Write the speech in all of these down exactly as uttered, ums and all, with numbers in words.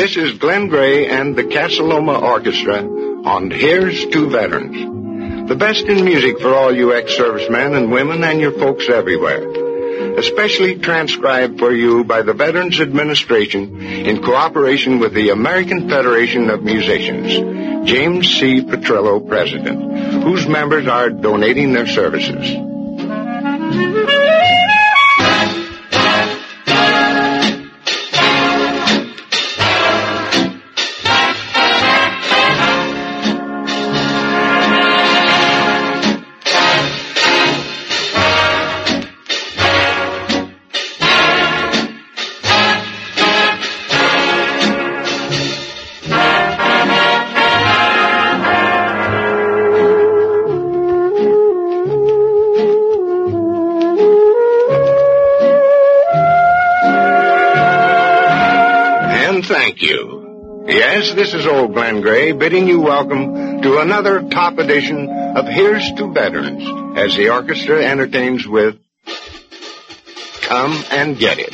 This is Glenn Gray and the Casa Loma Orchestra on Here's to Veterans. The best in music for all you ex-servicemen and women and your folks everywhere. Especially transcribed for you by the Veterans Administration in cooperation with the American Federation of Musicians. James C. Petrillo, President, whose members are donating their services. Thank you. Yes, this is old Glenn Gray bidding you welcome to another top edition of Here's to Veterans as the orchestra entertains with Come and Get It.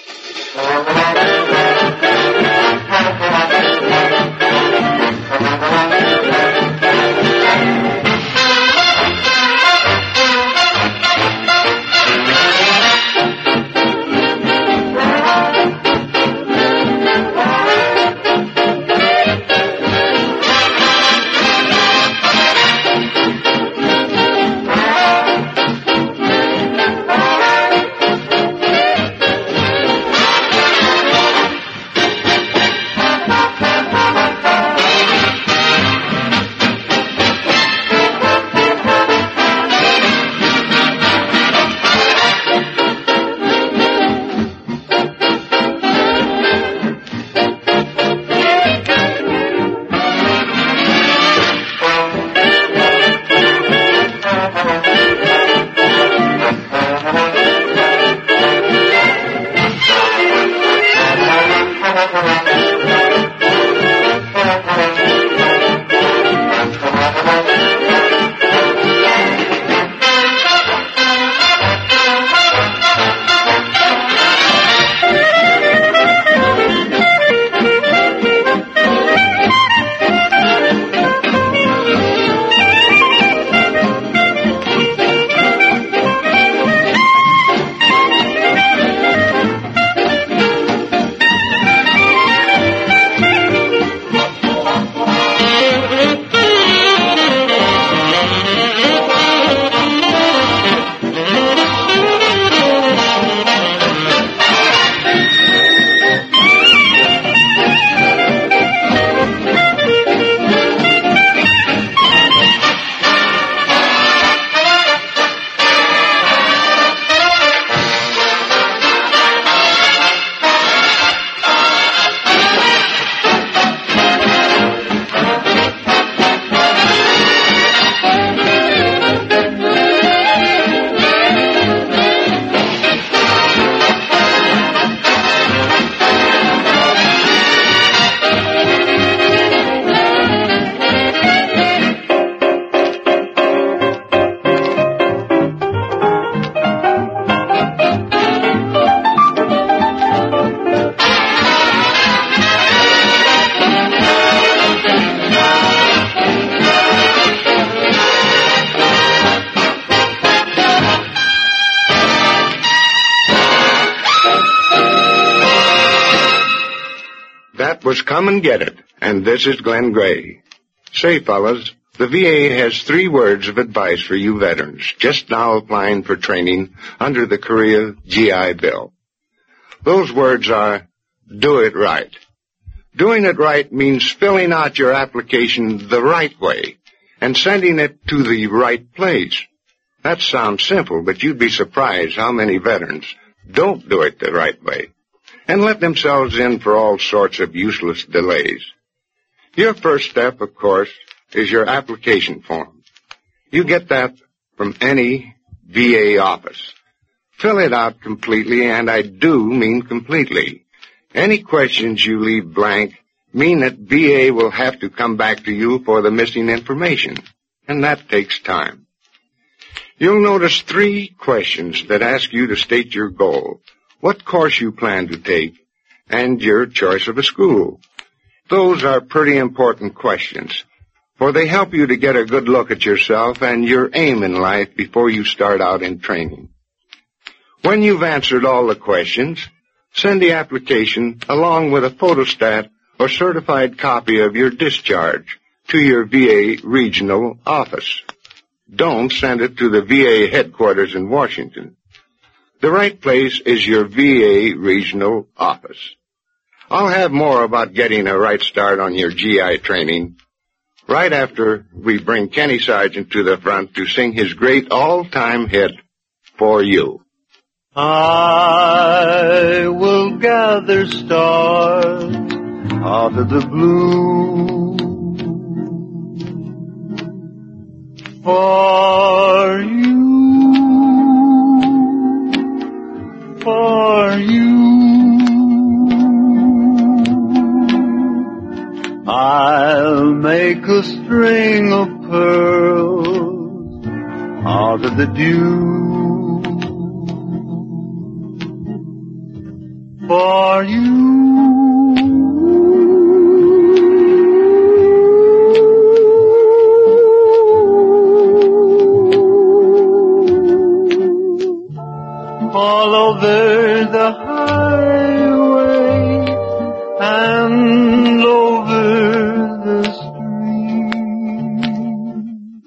Was Come and Get It, and this is Glenn Gray. Say, fellas, the V A has three words of advice for you veterans just now applying for training under the Korea G I Bill. Those words are, do it right. Doing it right means filling out your application the right way and sending it to the right place. That sounds simple, but you'd be surprised how many veterans don't do it the right way and let themselves in for all sorts of useless delays. Your first step, of course, is your application form. You get that from any V A office. Fill it out completely, and I do mean completely. Any questions you leave blank mean that V A will have to come back to you for the missing information, and that takes time. You'll notice three questions that ask you to state your goal, what course you plan to take, and your choice of a school. Those are pretty important questions, for they help you to get a good look at yourself and your aim in life before you start out in training. When you've answered all the questions, send the application along with a photostat or certified copy of your discharge to your V A regional office. Don't send it to the V A headquarters in Washington. The right place is your V A regional office. I'll have more about getting a right start on your G I training right after we bring Kenny Sargent to the front to sing his great all-time hit, For You. I will gather stars out of the blue for you, for you. I'll make a string of pearls out of the dew for you. All over the highway and over the stream,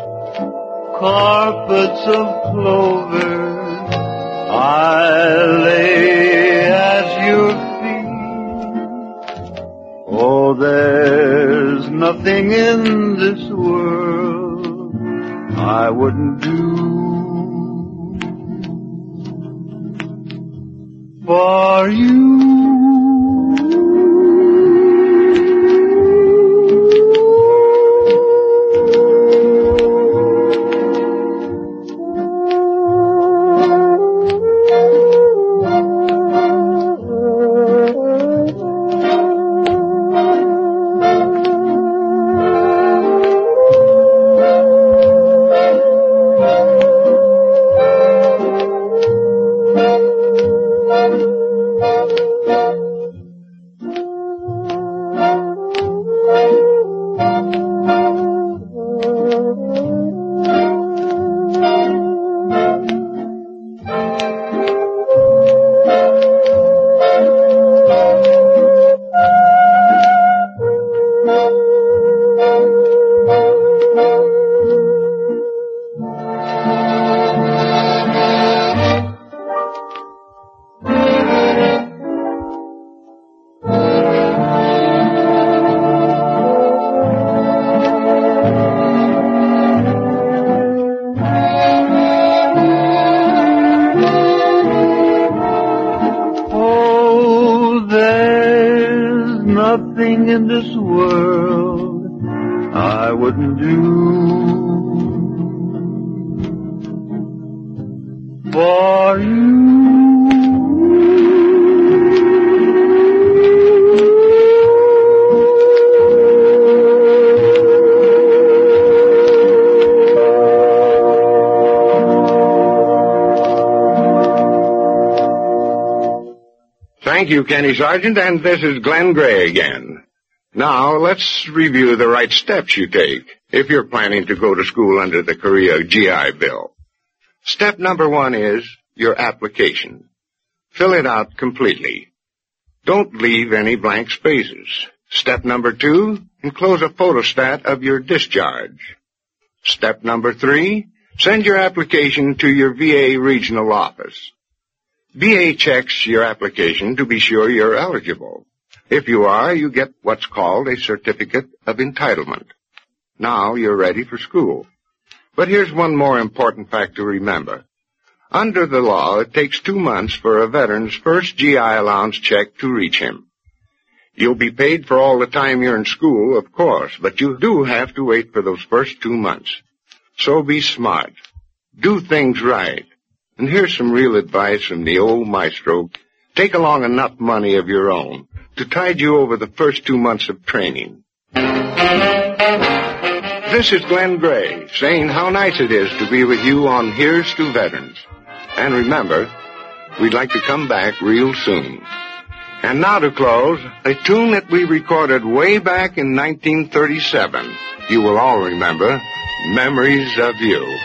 carpets of clover I lay at your feet. Oh, there's nothing in this world I wouldn't do for you. Nothing in this world I wouldn't do for you. Thank you, Kenny Sargent, and this is Glenn Gray again. Now, let's review the right steps you take if you're planning to go to school under the Korea G I Bill. Step number one is your application. Fill it out completely. Don't leave any blank spaces. Step number two, enclose a photostat of your discharge. Step number three, send your application to your V A regional office. V A checks your application to be sure you're eligible. If you are, you get what's called a certificate of entitlement. Now you're ready for school. But here's one more important fact to remember. Under the law, it takes two months for a veteran's first G I allowance check to reach him. You'll be paid for all the time you're in school, of course, but you do have to wait for those first two months. So be smart. Do things right. And here's some real advice from the old maestro. Take along enough money of your own to tide you over the first two months of training. This is Glenn Gray saying how nice it is to be with you on Here's to Veterans. And remember, we'd like to come back real soon. And now to close, a tune that we recorded way back in nineteen thirty-seven. You will all remember, Memories of You.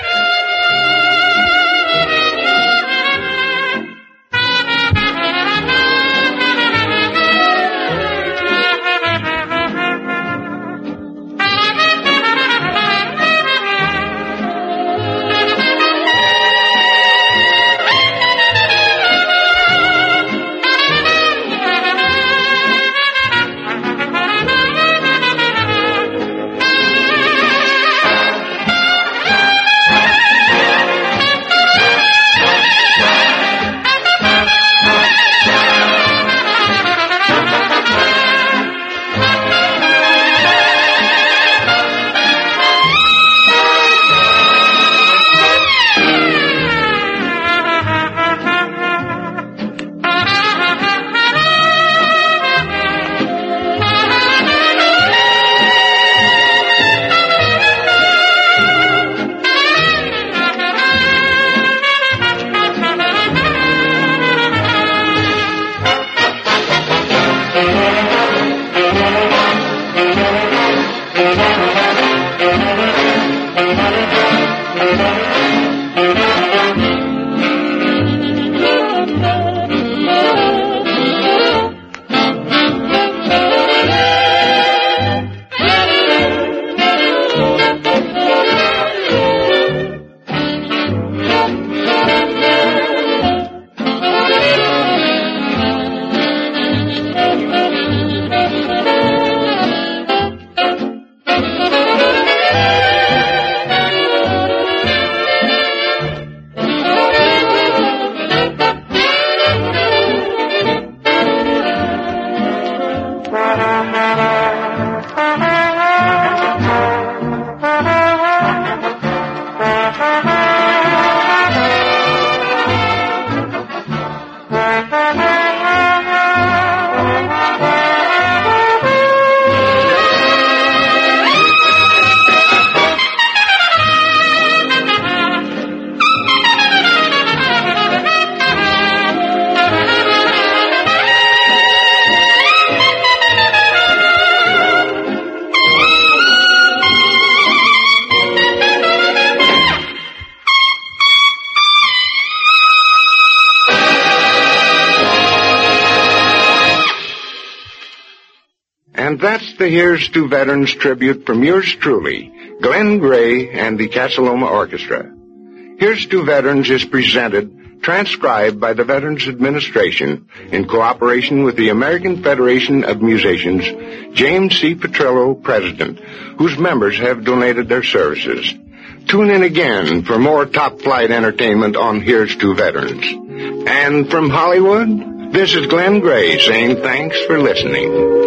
And that's the Here's to Veterans tribute from yours truly, Glenn Gray and the Casa Loma Orchestra. Here's to Veterans is presented, transcribed by the Veterans Administration in cooperation with the American Federation of Musicians, James C. Petrillo, President, whose members have donated their services. Tune in again for more top-flight entertainment on Here's to Veterans. And from Hollywood, this is Glenn Gray saying thanks for listening.